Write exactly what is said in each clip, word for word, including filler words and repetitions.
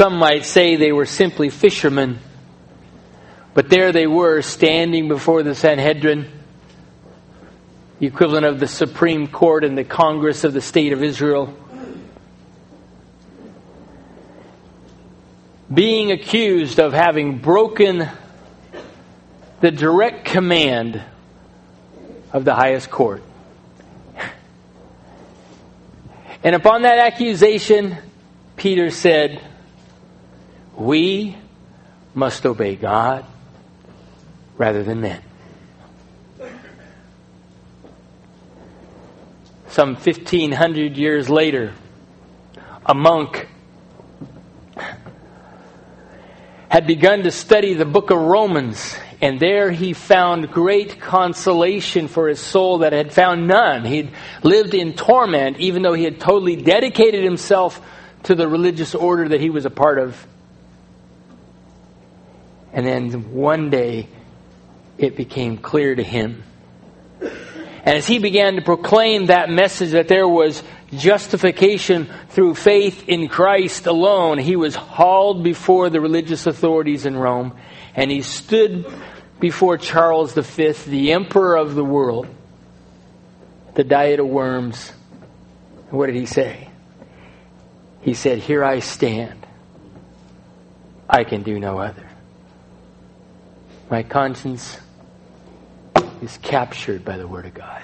Some might say they were simply fishermen. But there they were, standing before the Sanhedrin, the equivalent of the Supreme Court and the Congress of the State of Israel, being accused of having broken the direct command of the highest court. And upon that accusation, Peter said, "We must obey God rather than men." Some fifteen hundred years later, a monk had begun to study the book of Romans, and there he found great consolation for his soul that had found none. He'd lived in torment, even though he had totally dedicated himself to the religious order that he was a part of. And then one day, it became clear to him. And as he began to proclaim that message that there was justification through faith in Christ alone, he was hauled before the religious authorities in Rome, and he stood before Charles the Fifth, the emperor of the world, the Diet of Worms. And what did he say? He said, "Here I stand. I can do no other. My conscience is captured by the Word of God."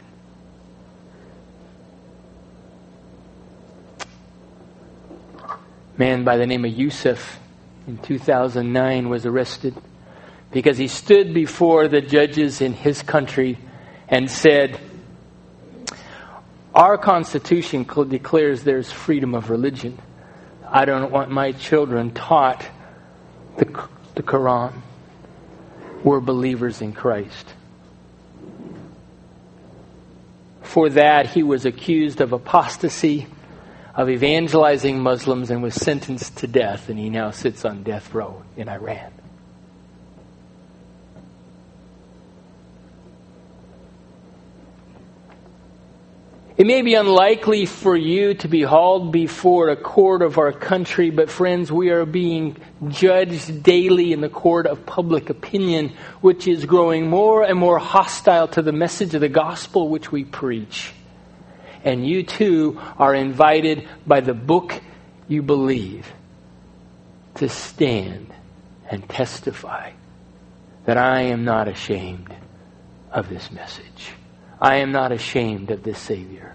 A man by the name of Yusuf in two thousand nine was arrested because he stood before the judges in his country and said, "Our Constitution declares there's freedom of religion. I don't want my children taught the, the Quran. We're believers in Christ." For that, he was accused of apostasy, of evangelizing Muslims, and was sentenced to death, and he now sits on death row in Iran. It may be unlikely for you to be hauled before a court of our country, but friends, we are being judged daily in the court of public opinion, which is growing more and more hostile to the message of the gospel which we preach. And you too are invited by the book you believe to stand and testify that I am not ashamed of this message. I am not ashamed of this Savior.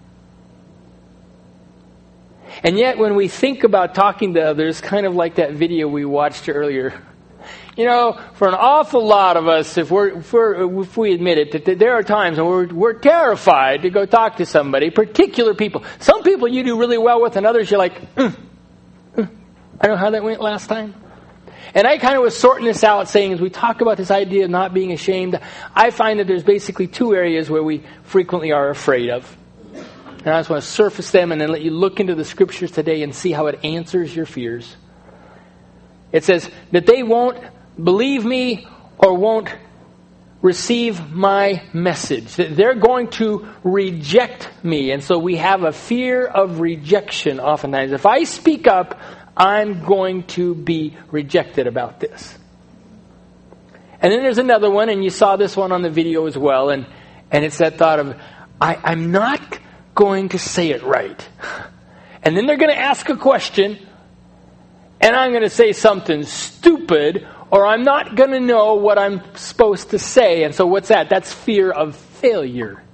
And yet when we think about talking to others, kind of like that video we watched earlier, you know, for an awful lot of us, if, we're, if, we're, if we admit it, that there are times when we're, we're terrified to go talk to somebody, particular people. Some people you do really well with, and others you're like, mm, mm, I don't know how that went last time. And I kind of was sorting this out, saying as we talk about this idea of not being ashamed, I find that there's basically two areas where we frequently are afraid of. And I just want to surface them and then let you look into the scriptures today and see how it answers your fears. It says that they won't believe me or won't receive my message. That they're going to reject me. And so we have a fear of rejection oftentimes. If I speak up, I'm going to be rejected about this. And then there's another one, and you saw this one on the video as well, and, and it's that thought of, I, I'm not going to say it right. And then they're going to ask a question, and I'm going to say something stupid, or I'm not going to know what I'm supposed to say. And so what's that? That's fear of failure.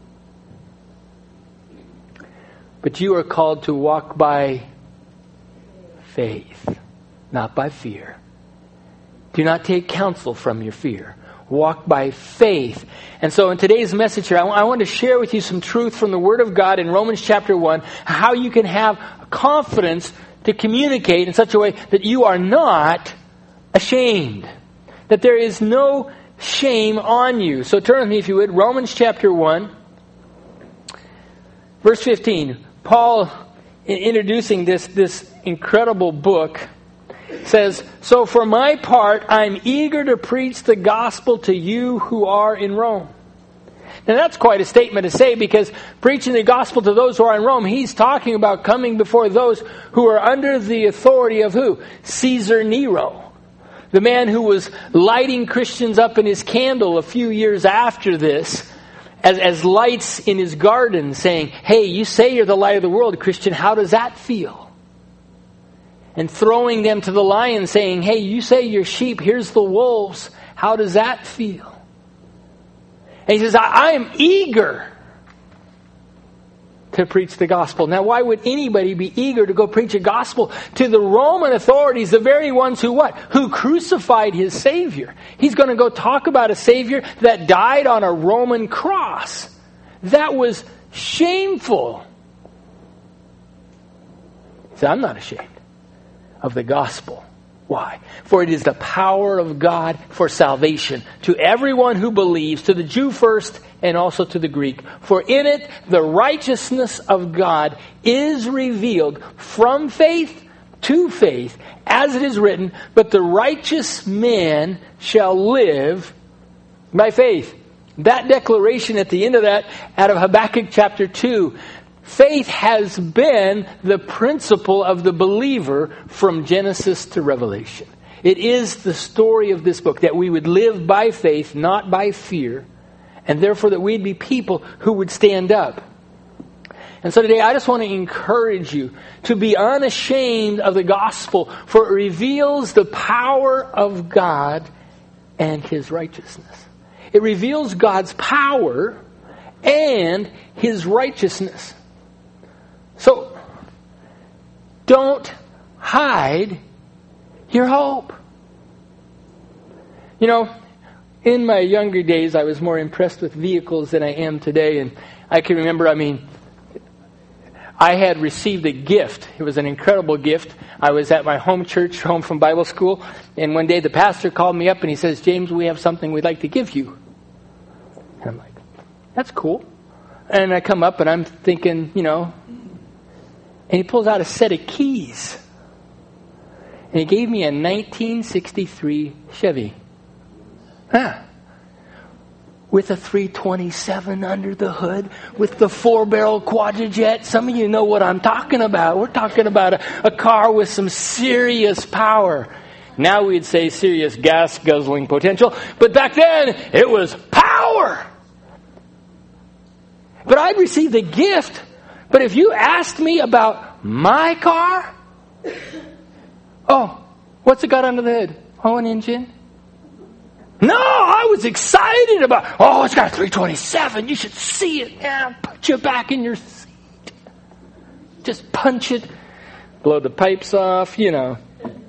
But you are called to walk by faith, not by fear. Do not take counsel from your fear. Walk by faith. And so in today's message here, I, w- I want to share with you some truth from the Word of God in Romans chapter one, how you can have confidence to communicate in such a way that you are not ashamed. That there is no shame on you. So turn with me, if you would, Romans chapter one, verse fifteen. Paul, in introducing this, this incredible book, says, "So for my part, I'm eager to preach the gospel to you who are in Rome." And that's quite a statement to say, because preaching the gospel to those who are in Rome, he's talking about coming before those who are under the authority of who? Caesar Nero. The man who was lighting Christians up in his candle a few years after this as, as lights in his garden, saying, hey, you say you're the light of the world, Christian, how does that feel? And throwing them to the lion, saying, hey, you say you're sheep, here's the wolves, how does that feel? And he says, I, I am eager to preach the gospel. Now, why would anybody be eager to go preach a gospel to the Roman authorities, the very ones who what? Who crucified his Savior. He's going to go talk about a Savior that died on a Roman cross. That was shameful. He said, I'm not ashamed of the gospel. Why? For it is the power of God for salvation to everyone who believes, to the Jew first and also to the Greek. For in it the righteousness of God is revealed from faith to faith, as it is written, but the righteous man shall live by faith. That declaration at the end of that, out of Habakkuk chapter two, faith has been the principle of the believer from Genesis to Revelation. It is the story of this book, that we would live by faith, not by fear, and therefore that we'd be people who would stand up. And so today I just want to encourage you to be unashamed of the gospel, for it reveals the power of God and His righteousness. It reveals God's power and His righteousness. So, don't hide your hope. You know, in my younger days, I was more impressed with vehicles than I am today. And I can remember, I mean, I had received a gift. It was an incredible gift. I was at my home church, home from Bible school. And one day the pastor called me up and he says, James, we have something we'd like to give you. And I'm like, that's cool. And I come up and I'm thinking, you know, and he pulls out a set of keys. And he gave me a nineteen sixty-three Chevy. Huh. With a three twenty-seven under the hood, with the four-barrel quadrijet. Some of you know what I'm talking about. We're talking about a, a car with some serious power. Now we'd say serious gas guzzling potential. But back then, it was power. But I'd received a gift. But if you asked me about my car, oh, what's it got under the hood? Oh, an engine? No, I was excited about, oh, it's got a three twenty-seven. You should see it. Yeah, put you back in your seat. Just punch it, blow the pipes off, you know.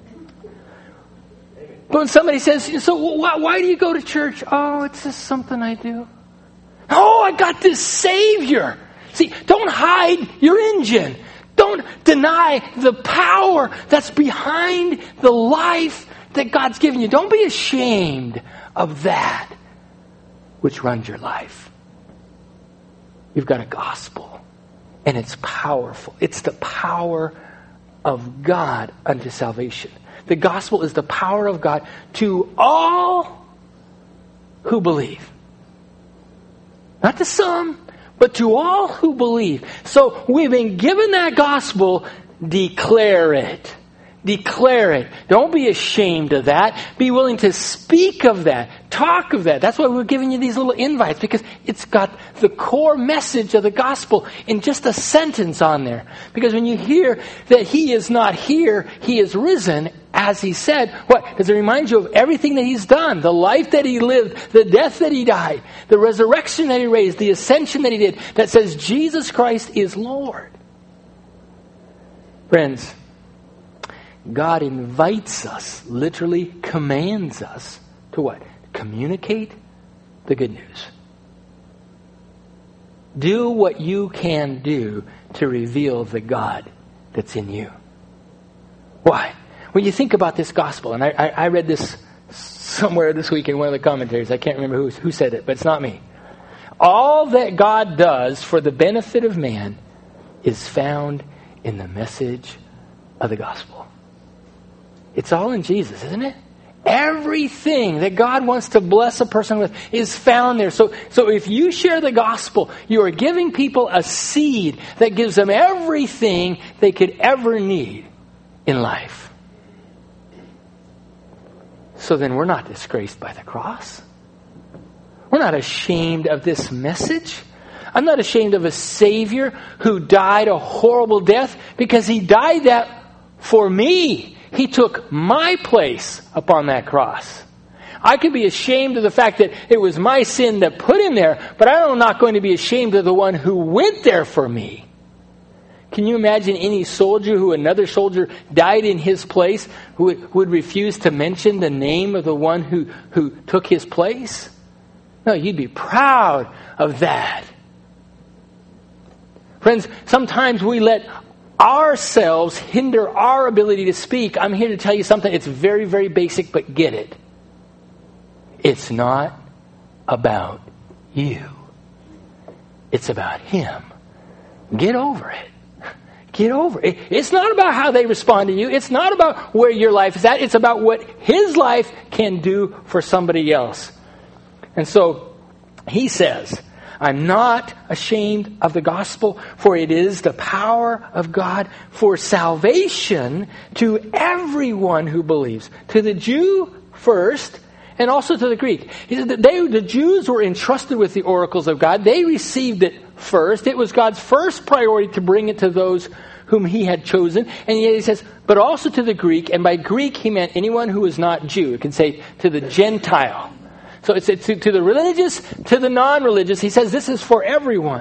But when somebody says, so why, why do you go to church? Oh, it's just something I do. Oh, I got this Savior. See, don't hide your engine. Don't deny the power that's behind the life that God's given you. Don't be ashamed of that which runs your life. You've got a gospel, and it's powerful. It's the power of God unto salvation. The gospel is the power of God to all who believe. Not to some, but to all who believe. So we've been given that gospel. Declare it. Declare it. Don't be ashamed of that. Be willing to speak of that. Talk of that. That's why we're giving you these little invites, because it's got the core message of the gospel in just a sentence on there. Because when you hear that He is not here, He is risen, as He said, what? Does it remind you of everything that He's done? The life that He lived, the death that He died, the resurrection that He raised, the ascension that He did, that says Jesus Christ is Lord. Friends, God invites us, literally commands us to what? Communicate the good news. Do what you can do to reveal the God that's in you. Why? When you think about this gospel, and I, I, I read this somewhere this week in one of the commentaries. I can't remember who, who said it, but it's not me. All that God does for the benefit of man is found in the message of the gospel. It's all in Jesus, isn't it? Everything that God wants to bless a person with is found there. So, so if you share the gospel, you are giving people a seed that gives them everything they could ever need in life. So then we're not disgraced by the cross. We're not ashamed of this message. I'm not ashamed of a Savior who died a horrible death because He died that for me. He took my place upon that cross. I could be ashamed of the fact that it was my sin that put Him there, but I'm not going to be ashamed of the one who went there for me. Can you imagine any soldier who another soldier died in his place who would, would refuse to mention the name of the one who, who took his place? No, you'd be proud of that. Friends, sometimes we let ourselves hinder our ability to speak. I'm here to tell you something. It's very, very basic, but get it. It's not about you. It's about Him. Get over it. Get over it. It's not about how they respond to you. It's not about where your life is at. It's about what His life can do for somebody else. And so He says, I'm not ashamed of the gospel, for it is the power of God for salvation to everyone who believes. To the Jew first, and also to the Greek. He said that they, the Jews were entrusted with the oracles of God. They received it first. It was God's first priority to bring it to those whom He had chosen. And yet He says, but also to the Greek. And by Greek, He meant anyone who was not Jew. It can say to the Gentile. So it's to, to the religious, to the non-religious. He says this is for everyone.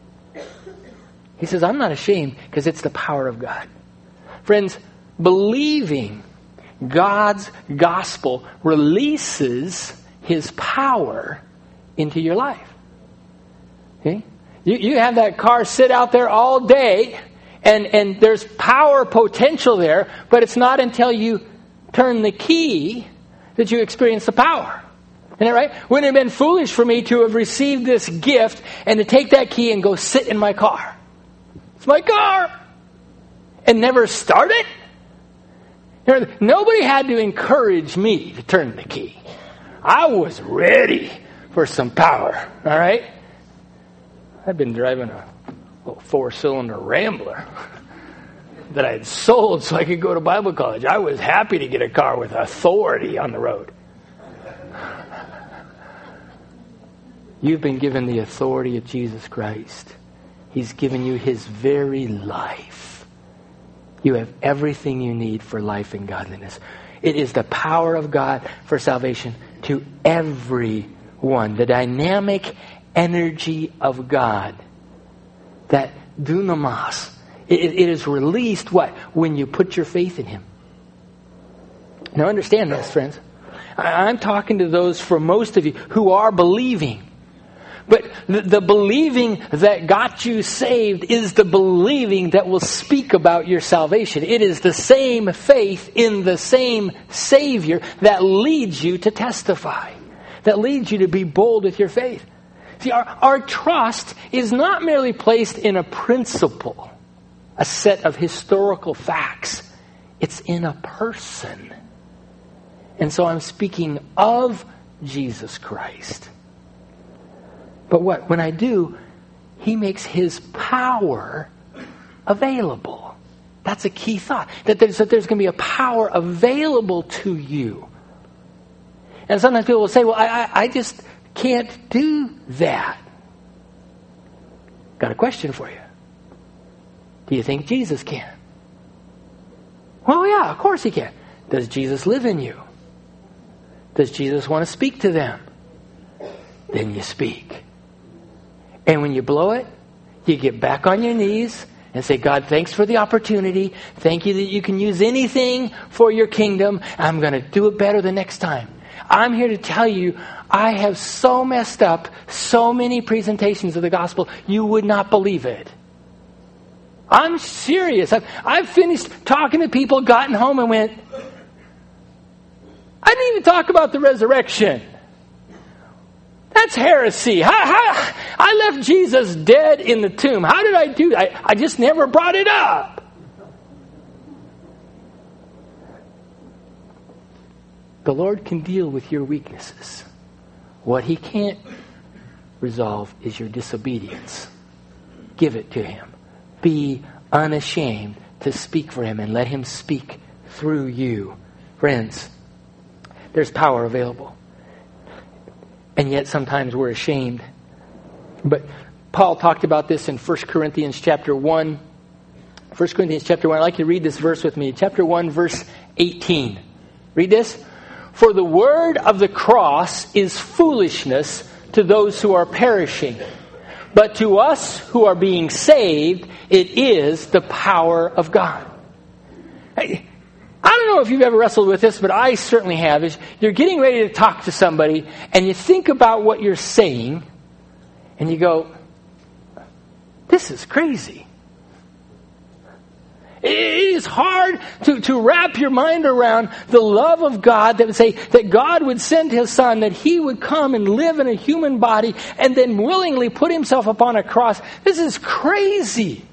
He says, I'm not ashamed because it's the power of God. Friends, believing God's gospel releases His power into your life. Okay? You, you have that car sit out there all day, and, and there's power potential there, but it's not until you turn the key that you experience the power. Isn't that right? Wouldn't it have been foolish for me to have received this gift and to take that key and go sit in my car? It's my car! And never start it? You know, nobody had to encourage me to turn the key. I was ready for some power. All right? I've been driving a little four-cylinder Rambler that I had sold so I could go to Bible college. I was happy to get a car with authority on the road. You've been given the authority of Jesus Christ. He's given you His very life. You have everything you need for life and godliness. It is the power of God for salvation to everyone. The dynamic energy of God. That dunamis. It, it is released, what? When you put your faith in Him. Now understand this, friends. I'm talking to those, for most of you, who are believing. But the, the believing that got you saved is the believing that will speak about your salvation. It is the same faith in the same Savior that leads you to testify. That leads you to be bold with your faith. See, our, our trust is not merely placed in a principle, a set of historical facts. It's in a person. And so I'm speaking of Jesus Christ. But what? When I do, He makes His power available. That's a key thought. That there's, that there's going to be a power available to you. And sometimes people will say, well, I, I, I just can't do that. Got a question for you. Do you think Jesus can? Well, yeah, of course He can. Does Jesus live in you? Does Jesus want to speak to them? Then you speak. And when you blow it, you get back on your knees and say, God, thanks for the opportunity. Thank you that you can use anything for your kingdom. I'm going to do it better the next time. I'm here to tell you, I have so messed up so many presentations of the gospel, you would not believe it. I'm serious. I've, I've finished talking to people, gotten home and went, I didn't even talk about the resurrection. That's heresy. How, how, I left Jesus dead in the tomb. How did I do that? I, I just never brought it up. The Lord can deal with your weaknesses. What He can't resolve is your disobedience. Give it to Him. Be unashamed to speak for Him and let Him speak through you. Friends, there's power available. And yet sometimes we're ashamed. But Paul talked about this in First Corinthians chapter one. First Corinthians chapter one. I'd like you to read this verse with me. Chapter one, verse eighteen. Read this. For the word of the cross is foolishness to those who are perishing. But to us who are being saved, it is the power of God. I, I don't know if you've ever wrestled with this, but I certainly have. Is you're getting ready to talk to somebody, and you think about what you're saying, and you go, this is crazy. It is hard to, to wrap your mind around the love of God that would say that God would send His Son, that He would come and live in a human body and then willingly put Himself upon a cross. This is crazy.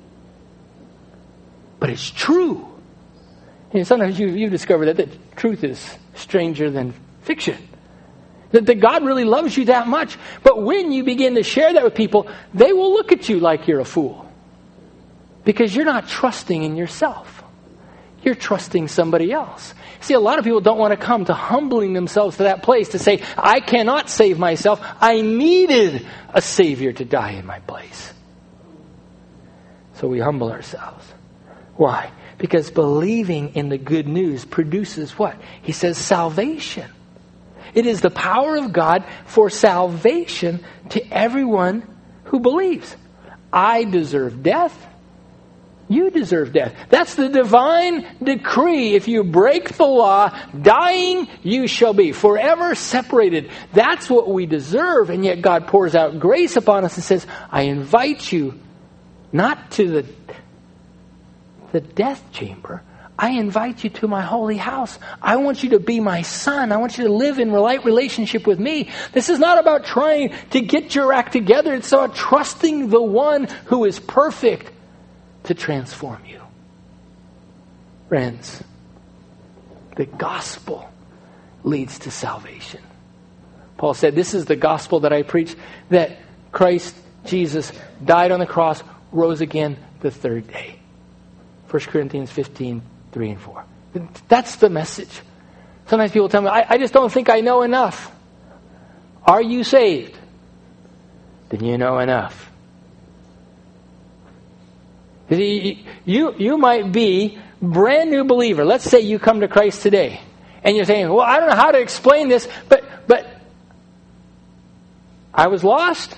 But it's true. And sometimes you, you discover that the truth is stranger than fiction. That, that God really loves you that much. But when you begin to share that with people, they will look at you like you're a fool. Because you're not trusting in yourself. You're trusting somebody else. See, a lot of people don't want to come to humbling themselves to that place to say, I cannot save myself. I needed a Savior to die in my place. So we humble ourselves. Why? Because believing in the good news produces what? He says salvation. It is the power of God for salvation to everyone who believes. I deserve death. You deserve death. That's the divine decree. If you break the law, dying you shall be, forever separated. That's what we deserve. And yet God pours out grace upon us and says, I invite you not to the, the death chamber. I invite you to my holy house. I want you to be my son. I want you to live in right relationship with me. This is not about trying to get your act together. It's about trusting the one who is perfect to transform you. Friends, the gospel leads to salvation. Paul said, this is the gospel that I preach, that Christ Jesus died on the cross, rose again the third day. First Corinthians fifteen, three and four. That's the message. Sometimes people tell me, I, I just don't think I know enough. Are you saved? Then you know enough. You, you might be brand new believer. Let's say you come to Christ today. And you're saying, well, I don't know how to explain this, but but I was lost,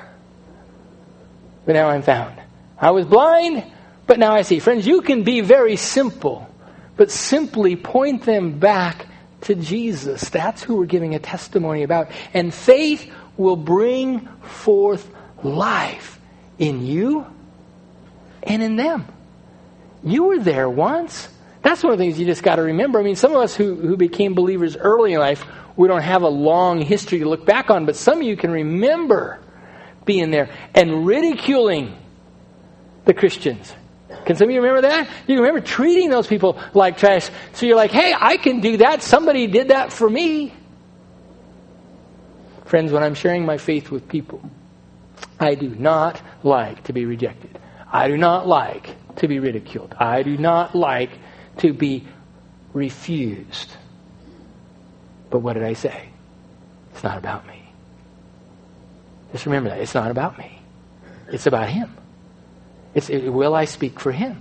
but now I'm found. I was blind, but now I see. Friends, you can be very simple, but simply point them back to Jesus. That's who we're giving a testimony about. And faith will bring forth life in you and in them. You were there once. That's one of the things you just got to remember. I mean, some of us who, who became believers early in life, we don't have a long history to look back on, but some of you can remember being there and ridiculing the Christians. Can some of you remember that? You remember treating those people like trash. So you're like, hey, I can do that. Somebody did that for me. Friends, when I'm sharing my faith with people, I do not like to be rejected. I do not like to be ridiculed. I do not like to be refused. But what did I say? It's not about me. Just remember that. It's not about me. It's about Him. It's, it, will I speak for Him?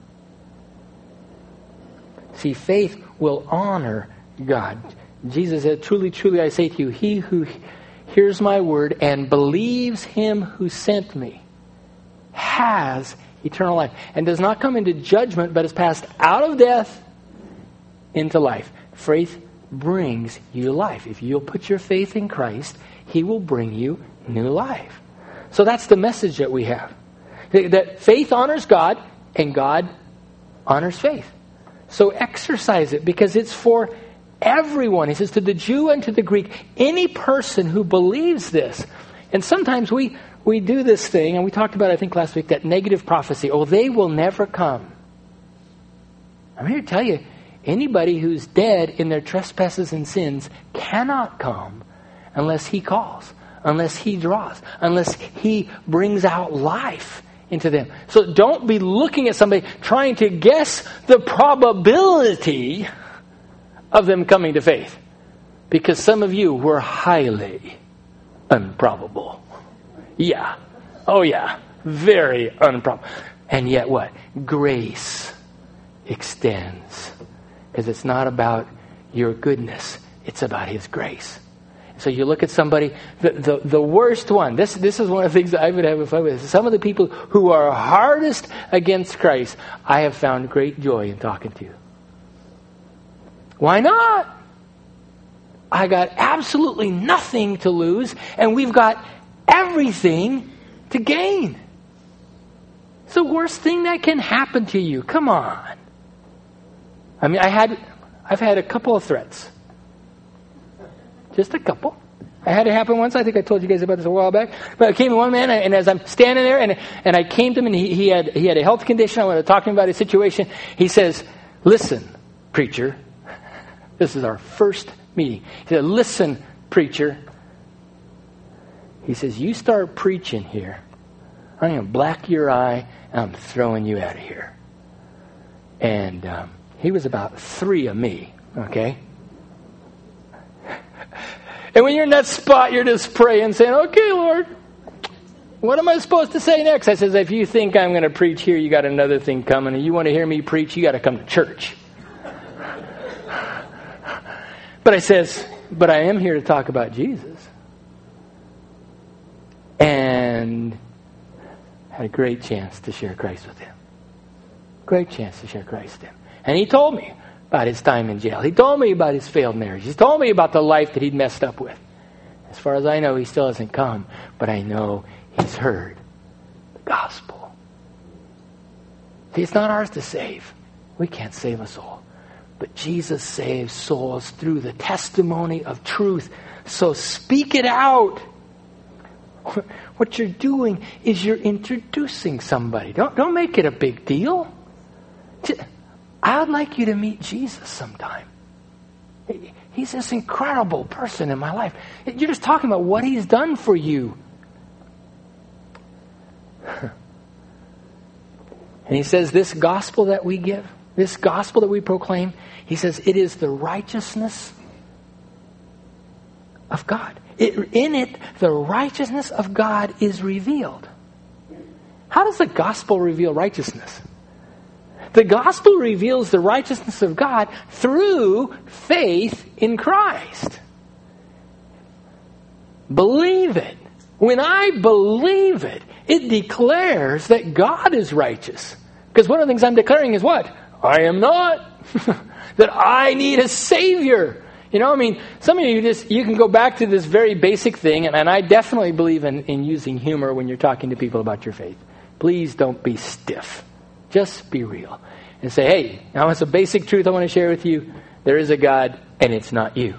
See, faith will honor God. Jesus said, truly, truly, I say to you, he who hears my word and believes Him who sent me has eternal life and does not come into judgment, but is passed out of death into life. Faith brings you life. If you'll put your faith in Christ, He will bring you new life. So that's the message that we have. That faith honors God and God honors faith. So exercise it because it's for everyone. He says to the Jew and to the Greek, any person who believes this. And sometimes we, we do this thing, and we talked about, I think last week, that negative prophecy. Oh, they will never come. I'm here to tell you, Anybody who's dead in their trespasses and sins cannot come unless he calls, unless he draws, unless he brings out life into them. So don't be looking at somebody trying to guess the probability of them coming to faith. Because some of you were highly improbable. Yeah. Oh yeah. Very improbable. And yet what? Grace extends. Because it's not about your goodness. It's about His grace. So you look at somebody, the, the, the worst one, this, this is one of the things that I would have fun with. Some of the people who are hardest against Christ, I have found great joy in talking to. Why not? I got absolutely nothing to lose, and we've got everything to gain. It's the worst thing that can happen to you. Come on. I mean, I had, I've had a couple of threats. Just a couple. I had it happen once. I think I told you guys about this a while back. But I came to one man, and as I'm standing there, and and I came to him, and he, he had he had a health condition. I wanted to talk to him about his situation. He says, "Listen, preacher." This is our first meeting. He said, "Listen, preacher." He says, "You start preaching here, I'm going to black your eye, and I'm throwing you out of here." And um, he was about three of me, okay? And when you're in that spot, you're just praying, saying, "Okay, Lord, what am I supposed to say next?" I says, "If you think I'm going to preach here, you got another thing coming. And you want to hear me preach, you got to come to church." But I says, "But I am here to talk about Jesus." And had a great chance to share Christ with him. Great chance to share Christ with him. And he told me about his time in jail. He told me about his failed marriage. He told me about the life that he'd messed up with. As far as I know, he still hasn't come, but I know he's heard the gospel. See, it's not ours to save. We can't save a soul. But Jesus saves souls through the testimony of truth. So speak it out. What you're doing is you're introducing somebody. Don't, don't make it a big deal. I'd like you to meet Jesus sometime. He's this incredible person in my life. You're just talking about what He's done for you. And He says this gospel that we give, this gospel that we proclaim, He says it is the righteousness of God. It, in it, the righteousness of God is revealed. How does the gospel reveal righteousness? The gospel reveals the righteousness of God through faith in Christ. Believe it. When I believe it, it declares that God is righteous. Because one of the things I'm declaring is what? I am not. That I need a Savior. You know, I mean, some of you just, you can go back to this very basic thing, and, and I definitely believe in, in using humor when you're talking to people about your faith. Please don't be stiff. Just be real. And say, hey, now it's a basic truth I want to share with you. There is a God, and it's not you.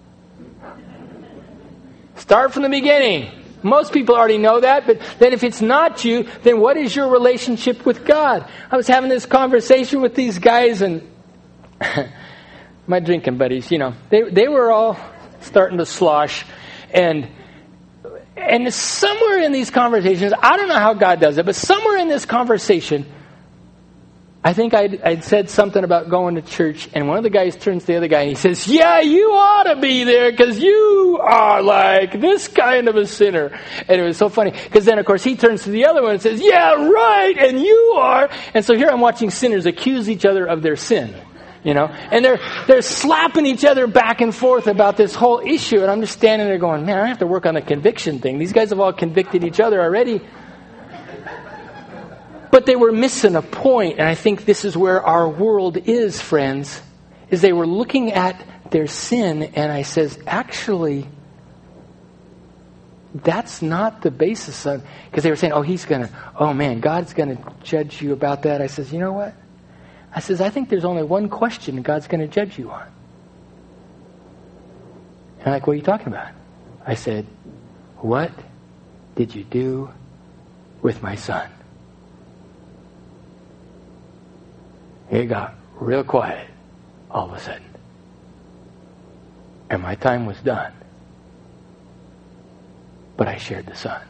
Start from the beginning. Most people already know that, but then if it's not you, then what is your relationship with God? I was having this conversation with these guys, and my drinking buddies, you know, they they were all starting to slosh, and and somewhere in these conversations, I don't know how God does it, but somewhere in this conversation, I think I'd, I'd said something about going to church, and one of the guys turns to the other guy and he says, "Yeah, you ought to be there because you are like this kind of a sinner." And it was so funny because then, of course, he turns to the other one and says, "Yeah, right, and you are." And so here I'm watching sinners accuse each other of their sin, you know, and they're they're slapping each other back and forth about this whole issue, and I'm just standing there going, "Man, I have to work on the conviction thing. These guys have all convicted each other already." But they were missing a point, and I think this is where our world is, friends, is they were looking at their sin, and I says, actually, that's not the basis of, because they were saying, oh, he's going to, oh man, God's going to judge you about that. I says, you know what? I says, I think there's only one question God's going to judge you on. And I'm like, what are you talking about? I said, what did you do with my son? It got real quiet. all of a sudden. And my time was done. But I shared the Son.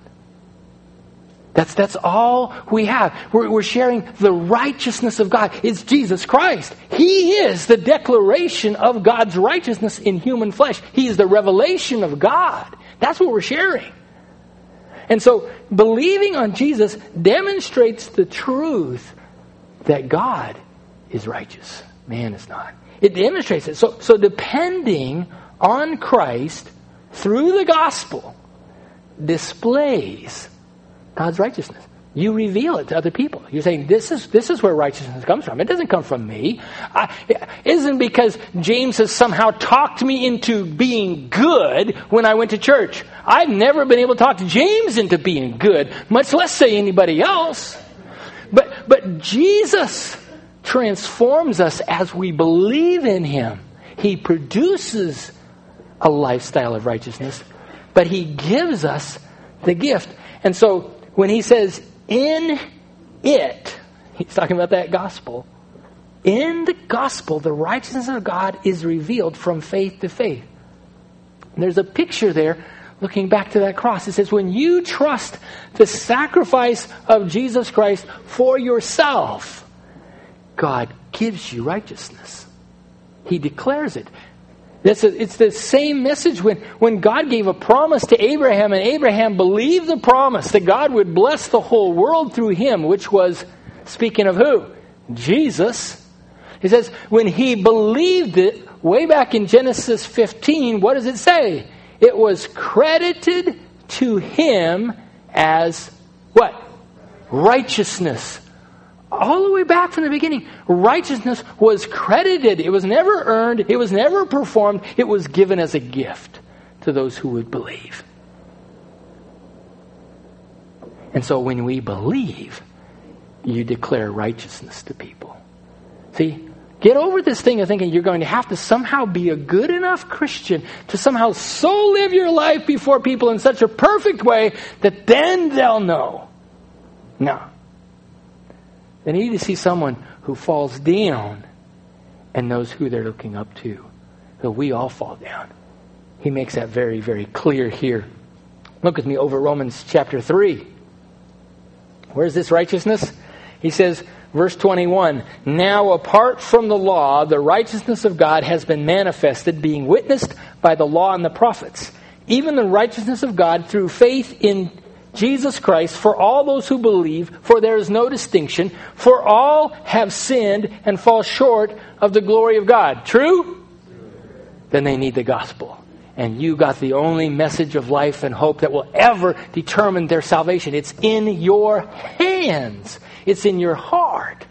That's that's all we have. We're, we're sharing the righteousness of God. It's Jesus Christ. He is the declaration of God's righteousness in human flesh. He is the revelation of God. That's what we're sharing. And so believing on Jesus demonstrates the truth that God is righteous. Man is not. It demonstrates it. So, so depending on Christ through the gospel displays God's righteousness. You reveal it to other people. You're saying, this is this is where righteousness comes from. It doesn't come from me. I, it isn't because James has somehow talked me into being good when I went to church. I've never been able to talk James into being good, much less say anybody else. But but Jesus transforms us as we believe in Him. He produces a lifestyle of righteousness, but He gives us the gift. And so when He says, in it, He's talking about that gospel. In the gospel, the righteousness of God is revealed from faith to faith. And there's a picture there looking back to that cross. It says, when you trust the sacrifice of Jesus Christ for yourself, God gives you righteousness. He declares it. It's, a, it's the same message when, when God gave a promise to Abraham, and Abraham believed the promise that God would bless the whole world through him, which was, speaking of who? Jesus. He says, when he believed it, way back in Genesis fifteen, what does it say? It was credited to him as what? Righteousness. All the way back from the beginning, righteousness was credited. It was never earned. It was never performed. It was given as a gift to those who would believe. And so when we believe, you declare righteousness to people. See, get over this thing of thinking you're going to have to somehow be a good enough Christian to somehow so live your life before people in such a perfect way that then they'll know. No. They need to see someone who falls down and knows who they're looking up to. So we all fall down. He makes that very, very clear here. Look with me over Romans chapter three. Where's this righteousness? He says, verse twenty-one, now apart from the law, the righteousness of God has been manifested, being witnessed by the law and the prophets, even the righteousness of God through faith in Jesus Christ for all those who believe, for there is no distinction, for all have sinned and fall short of the glory of God. True? Then they need the gospel. And you got the only message of life and hope that will ever determine their salvation. It's in your hands. It's in your heart.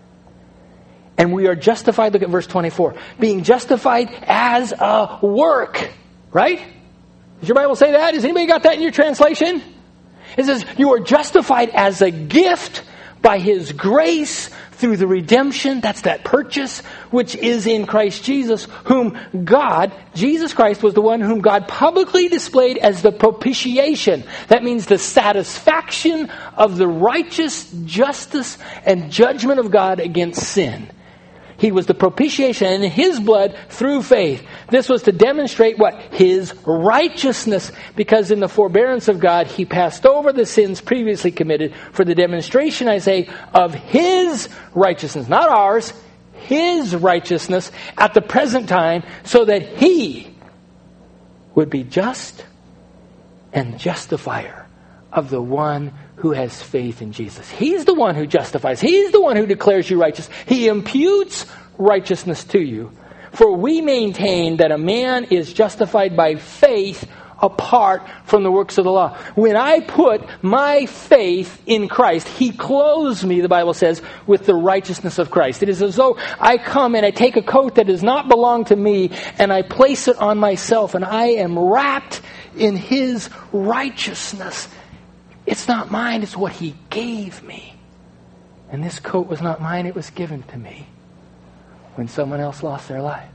And we are justified, look at verse twenty-four, being justified as a work. Right? Does your Bible say that? Has anybody got that in your translation? It says, you are justified as a gift by His grace through the redemption, that's that purchase, which is in Christ Jesus, whom God, Jesus Christ was the one whom God publicly displayed as the propitiation. That means the satisfaction of the righteous justice and judgment of God against sin. He was the propitiation, and in His blood, through faith. This was to demonstrate what? His righteousness. Because in the forbearance of God, He passed over the sins previously committed for the demonstration, I say, of His righteousness. Not ours. His righteousness at the present time, so that He would be just and justifier of the one who has faith in Jesus. He's the one who justifies. He's the one who declares you righteous. He imputes righteousness to you. For we maintain that a man is justified by faith apart from the works of the law. When I put my faith in Christ, He clothes me, the Bible says, with the righteousness of Christ. It is as though I come and I take a coat that does not belong to me and I place it on myself, and I am wrapped in His righteousness. It's not mine, it's what He gave me. And this coat was not mine, it was given to me when someone else lost their life.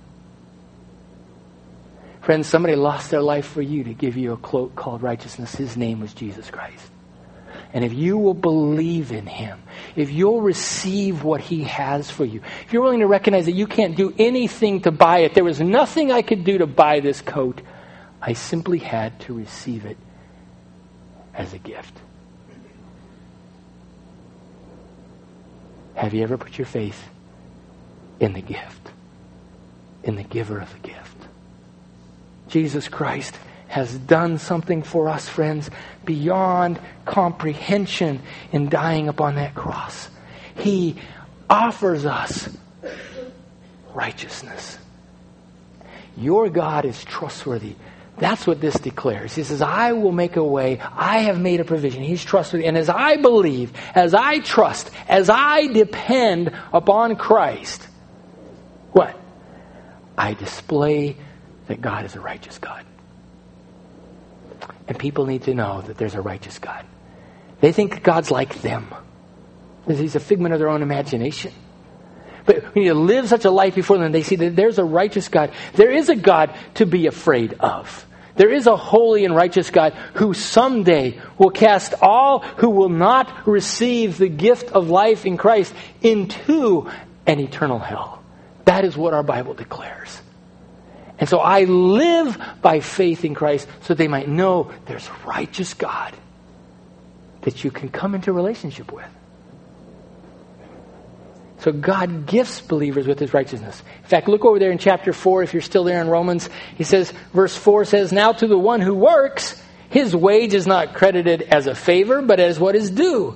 Friends, somebody lost their life for you to give you a cloak called righteousness. His name was Jesus Christ. And if you will believe in him, if you'll receive what he has for you, if you're willing to recognize that you can't do anything to buy it, there was nothing I could do to buy this coat, I simply had to receive it as a gift. Have you ever put your faith in the gift, in the giver of the gift? Jesus Christ has done something for us, friends, beyond comprehension in dying upon that cross. He offers us righteousness. Your God is trustworthy. That's what this declares. He says, I will make a way. I have made a provision. He's trustworthy. And as I believe, as I trust, as I depend upon Christ, what? I display that God is a righteous God. And people need to know that there's a righteous God. They think God's like them. He's a figment of their own imagination. But when you live such a life before them, they see that there's a righteous God. There is a God to be afraid of. There is a holy and righteous God who someday will cast all who will not receive the gift of life in Christ into an eternal hell. That is what our Bible declares. And so I live by faith in Christ so they might know there's a righteous God that you can come into relationship with. So God gifts believers with his righteousness. In fact, look over there in chapter four, if you're still there in Romans. He says, verse four says, now to the one who works, his wage is not credited as a favor, but as what is due.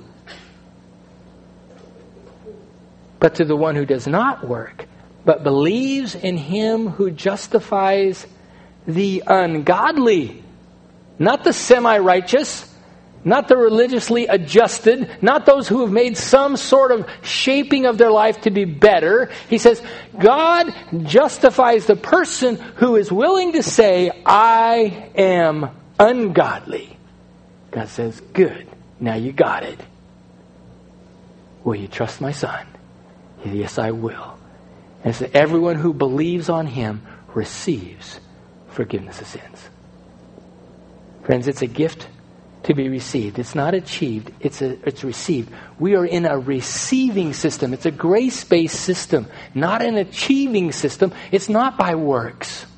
But to the one who does not work, but believes in him who justifies the ungodly, not the semi-righteous, not the religiously adjusted, not those who have made some sort of shaping of their life to be better. He says, God justifies the person who is willing to say, I am ungodly. God says, good, now you got it. Will you trust my son? Yes, I will. And so everyone who believes on him receives forgiveness of sins. Friends, it's a gift to be received. It's not achieved, it's a, it's received. We are in a receiving system. It's a grace-based system, not an achieving system. It's not by works.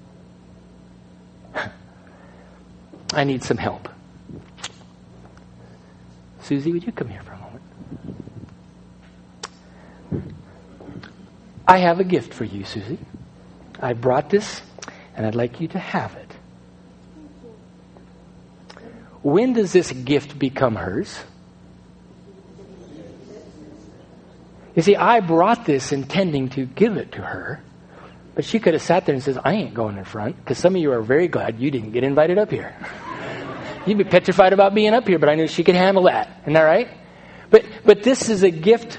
I need some help. Susie, would you come here for a moment? I have a gift for you, Susie. I brought this, and I'd like you to have it. When does this gift become hers? You see, I brought this intending to give it to her, but she could have sat there and says, I ain't going in front, because some of you are very glad you didn't get invited up here. You'd be petrified about being up here, but I knew she could handle that. Isn't that right? But but this is a gift.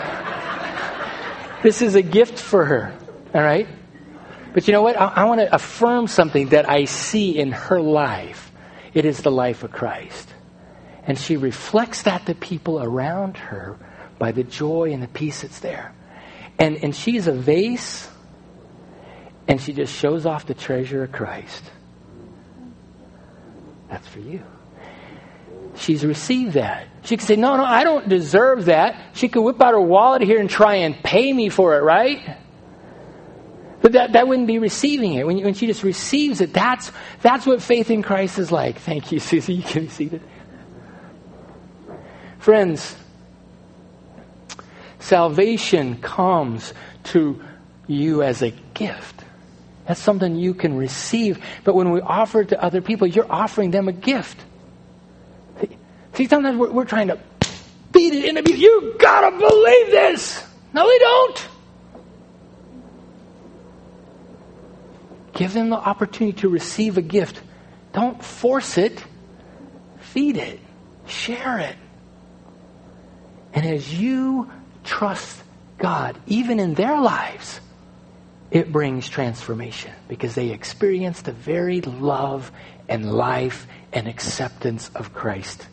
This is a gift for her. All right? But you know what? I, I want to affirm something that I see in her life. It is the life of Christ. And she reflects that to people around her by the joy and the peace that's there. And, and she's a vase, and she just shows off the treasure of Christ. That's for you. She's received that. She can say, no, no, I don't deserve that. She could whip out her wallet here and try and pay me for it, right? But that, that wouldn't be receiving it. When, you, when she just receives it, that's, that's what faith in Christ is like. Thank you, Susie. You can receive it. Friends, salvation comes to you as a gift. That's something you can receive. But when we offer it to other people, you're offering them a gift. See, sometimes we're, we're trying to beat it into people. You gotta believe this. No, we don't. Give them the opportunity to receive a gift. Don't force it. Feed it. Share it. And as you trust God, even in their lives, it brings transformation because they experience the very love and life and acceptance of Christ.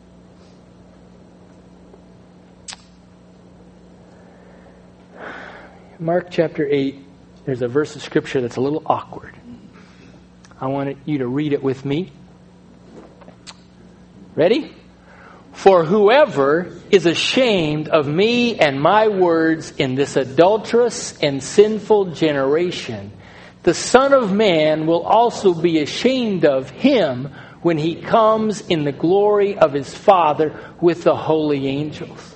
Mark chapter eight, there's a verse of scripture that's a little awkward. I want you to read it with me. Ready? For whoever is ashamed of me and my words in this adulterous and sinful generation, the Son of Man will also be ashamed of him when he comes in the glory of his Father with the holy angels.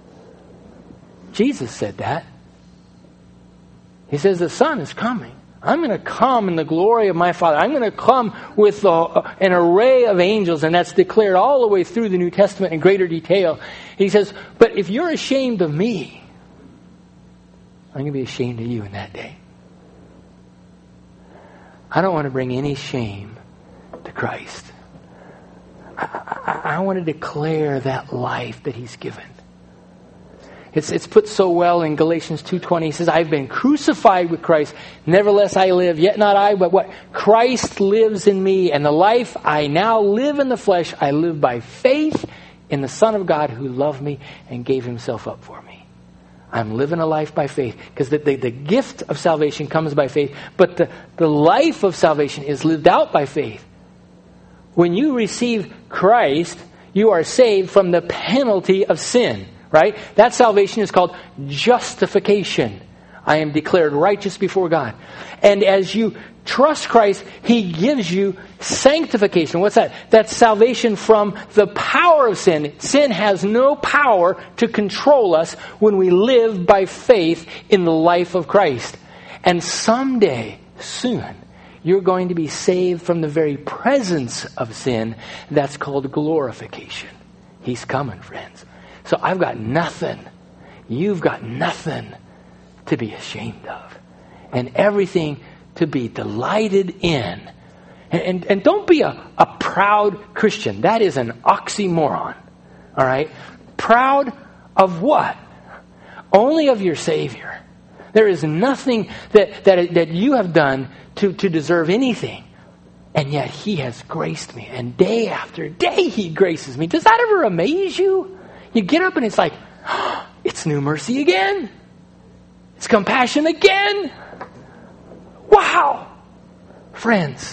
Jesus said that. He says the Son is coming. I'm going to come in the glory of my Father. I'm going to come with a, an array of angels, and that's declared all the way through the New Testament in greater detail. He says, but if you're ashamed of me, I'm going to be ashamed of you in that day. I don't want to bring any shame to Christ. I, I, I want to declare that life that He's given. It's, it's put so well in Galatians two twenty. He says, I've been crucified with Christ. Nevertheless I live, yet not I, but what? Christ lives in me. And the life I now live in the flesh, I live by faith in the Son of God who loved me and gave Himself up for me. I'm living a life by faith. Because the, the, the gift of salvation comes by faith. But the, the life of salvation is lived out by faith. When you receive Christ, you are saved from the penalty of sin. Right? That salvation is called justification. I am declared righteous before God. And as you trust Christ, He gives you sanctification. What's that? That's salvation from the power of sin. Sin has no power to control us when we live by faith in the life of Christ. And someday, soon, you're going to be saved from the very presence of sin. That's called glorification. He's coming, friends. So I've got nothing. You've got nothing to be ashamed of. And everything to be delighted in. And, and, and don't be a, a proud Christian. That is an oxymoron. All right? Proud of what? Only of your Savior. There is nothing that, that, that you have done to, to deserve anything. And yet He has graced me. And day after day He graces me. Does that ever amaze you? You get up and it's like, oh, it's new mercy again. It's compassion again. Wow. Friends,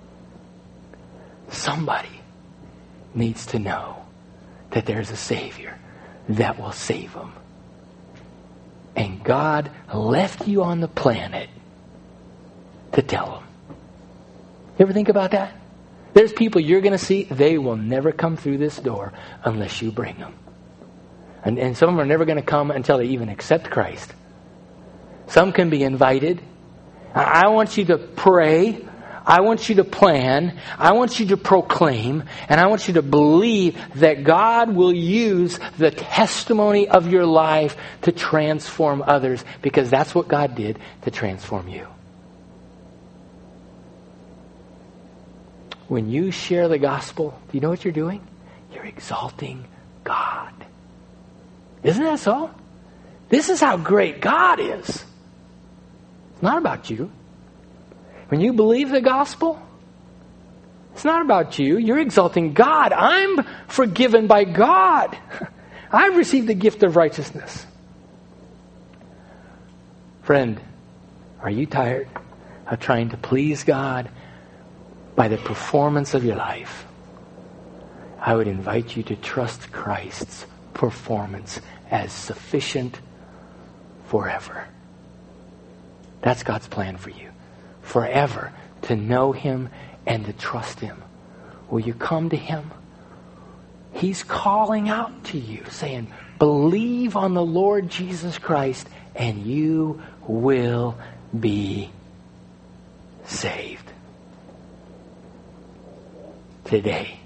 somebody needs to know that there's a Savior that will save them. And God left you on the planet to tell them. You ever think about that? There's people you're going to see, they will never come through this door unless you bring them. And, and some of them are never going to come until they even accept Christ. Some can be invited. I, I want you to pray. I want you to plan. I want you to proclaim. And I want you to believe that God will use the testimony of your life to transform others. Because that's what God did to transform you. When you share the gospel, do you know what you're doing? You're exalting God. Isn't that so? This is how great God is. It's not about you. When you believe the gospel, it's not about you. You're exalting God. I'm forgiven by God. I've received the gift of righteousness. Friend, are you tired of trying to please God by the performance of your life? I would invite you to trust Christ's performance as sufficient forever. That's God's plan for you. Forever to know Him and to trust Him. Will you come to Him? He's calling out to you saying, believe on the Lord Jesus Christ and you will be saved. Today,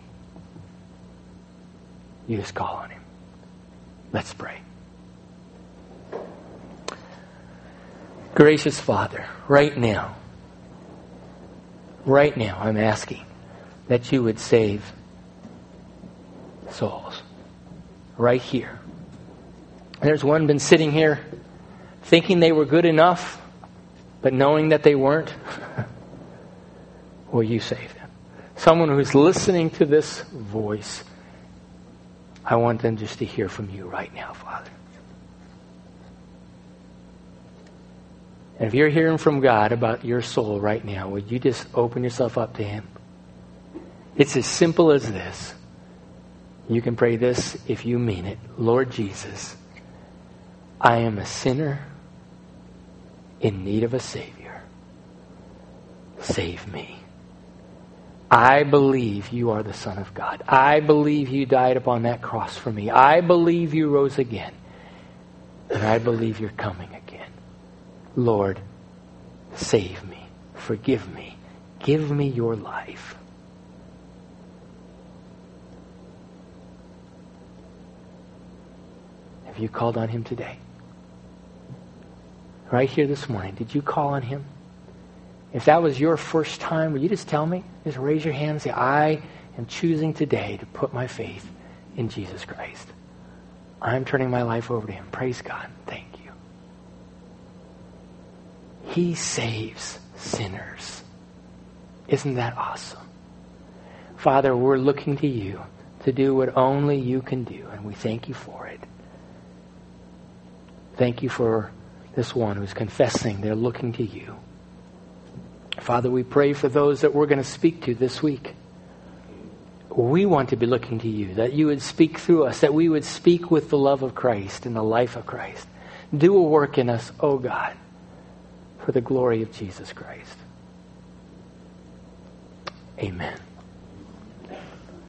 you just call on Him. Let's pray. Gracious Father, right now, right now I'm asking that you would save souls. Right here. There's one been sitting here thinking they were good enough, but knowing that they weren't. Will you save them? Someone who's listening to this voice, I want them just to hear from you right now, Father. And if you're hearing from God about your soul right now, would you just open yourself up to Him? It's as simple as this. You can pray this if you mean it. Lord Jesus, I am a sinner in need of a Savior. Save me. I believe you are the Son of God. I believe you died upon that cross for me. I believe you rose again. And I believe you're coming again. Lord, save me. Forgive me. Give me your life. Have you called on him today? Right here this morning, did you call on him? If that was your first time, would you just tell me? Just raise your hand and say, I am choosing today to put my faith in Jesus Christ. I'm turning my life over to him. Praise God. Thank you. He saves sinners. Isn't that awesome? Father, we're looking to you to do what only you can do, and we thank you for it. Thank you for this one who's confessing they're looking to you. Father, we pray for those that we're going to speak to this week. We want to be looking to you, that you would speak through us, that we would speak with the love of Christ and the life of Christ. Do a work in us, oh God, for the glory of Jesus Christ. Amen.